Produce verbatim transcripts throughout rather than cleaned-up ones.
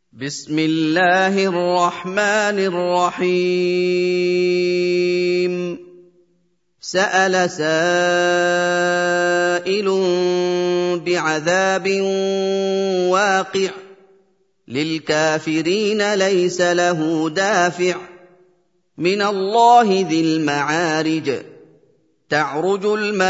بسم الله الرحمن الرحيم سأل سائل بعذاب واقع للكافرين ليس له دافع من الله ذي المعارج تعرج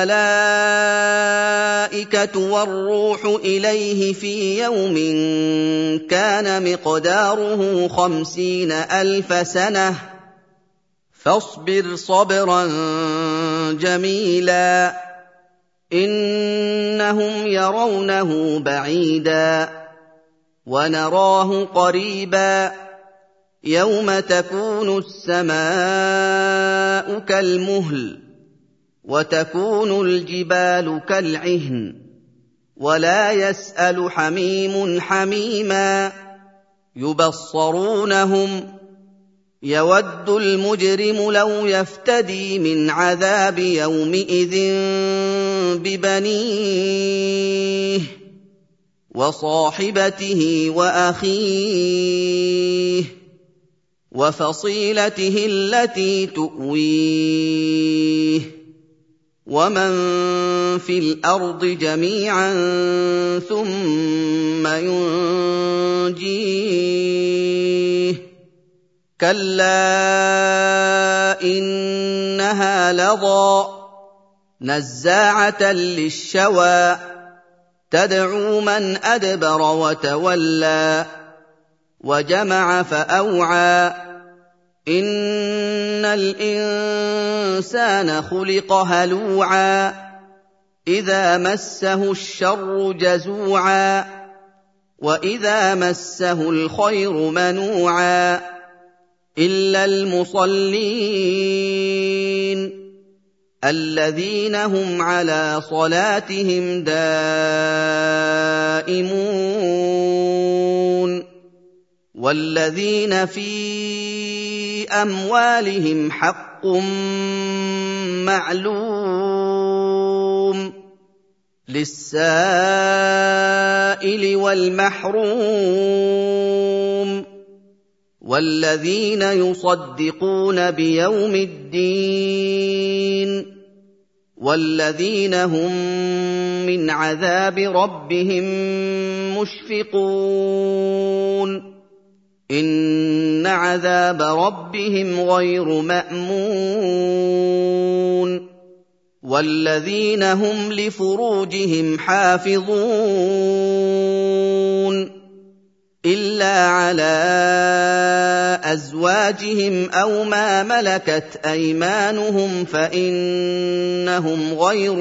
الملائكة والروح إليه في يوم كان مقداره خمسين ألف سنة فاصبر صبرا جميلا إنهم يرونه بعيدا ونراه قريبا يوم تكون السماء كالمهل وتكون الجبال كالعهن ولا يسأل حميم حميما يبصرونهم يود المجرم لو يفتدي من عذاب يومئذ ببنيه وصاحبته وأخيه وفصيلته التي تؤويه ومن في الأرض جميعا ثم ينجيه كلا إنها لظى نزاعة للشوى تدعو من أدبر وتولى وجمع فأوعى إن الإنسان خلق هلوعا إذا مسه الشر جزوعا وإذا مسه الخير منوعا إلا المصلين الذين هم على صلاتهم دائمون والذين في أموالهم حق معلوم للسائل والمحروم والذين يصدقون بيوم الدين والذين هم من عذاب ربهم مشفقون إن عذاب ربهم غير مأمون والذين هم لفروجهم حافظون إلا على أزواجهم أو ما ملكت أيمانهم فإنهم غير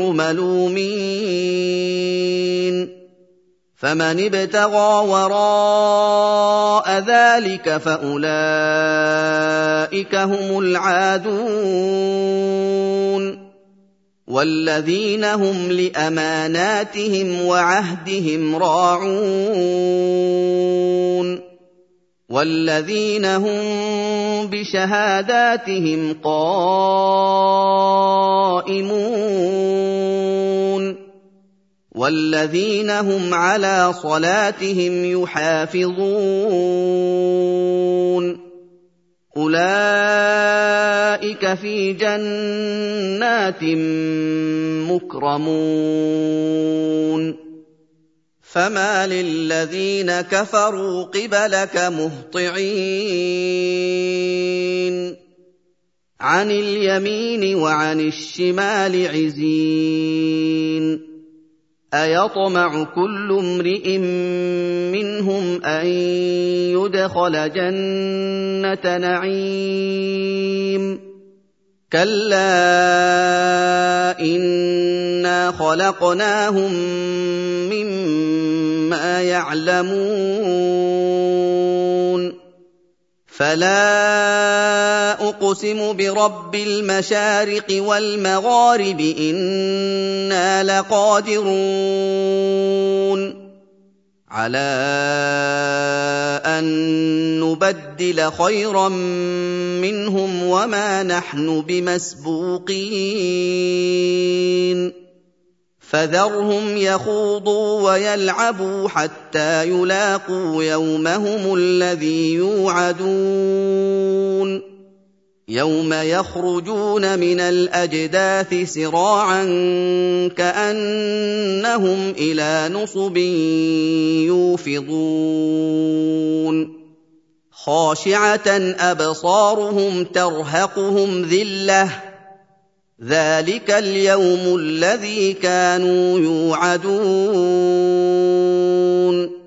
ملومين فمن ابتغى وراء ذلك فأولئك هم العادون والذين هم لأماناتهم وعهدهم راعون والذين هم بشهاداتهم قائمون والذين هم على صلاتهم يحافظون أولئك في جنات مكرمون فما للذين كفروا قبلك مهطعين عن اليمين وعن الشمال عزين أيطمع كل امرئ منهم أن يدخل جنة نعيم كلا إنا خلقناهم مما يعلمون فلا أقسم برب المشارق والمغارب إنا لقادرون على أن نبدل خيرا منهم وما نحن بمسبوقين فذرهم يخوضوا ويلعبوا حتى يلاقوا يومهم الذي يوعدون يوم يخرجون من الأجداث سراعا كأنهم إلى نصب يوفضون خاشعة أبصارهم ترهقهم ذلة ذلك اليوم الذي كانوا يوعدون